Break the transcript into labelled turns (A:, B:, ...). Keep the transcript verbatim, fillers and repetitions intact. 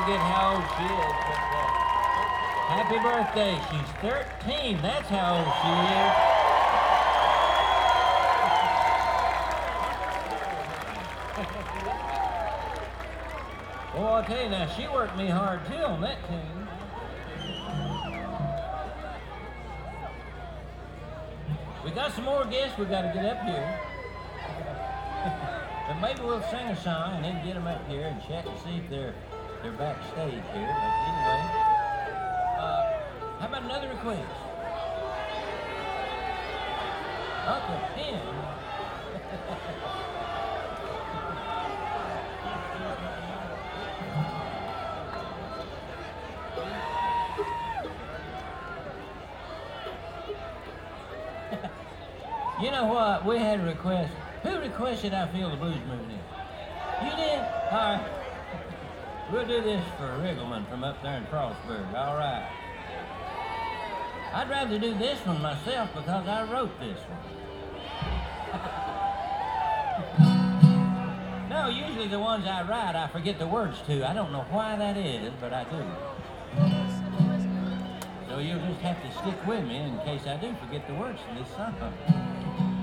A: forget how old she is, but uh, happy birthday. She's thirteen. That's how old she is. Well, I'll tell you now, she worked me hard too on that tune. We got some more guests we got to get up here. But maybe we'll sing a song and then get them up here and check and see if they're they're backstage here. But anyway, uh, how about another request? Uncle Pen. You know what? We had a request. Who requested I Feel the Blues moving in? You did? All right. We'll do this for Riggleman from up there in Frostburg. All right. I'd rather do this one myself because I wrote this one. No, usually the ones I write, I forget the words to. I don't know why that is, but I do. So you'll just have to stick with me in case I do forget the words to this song.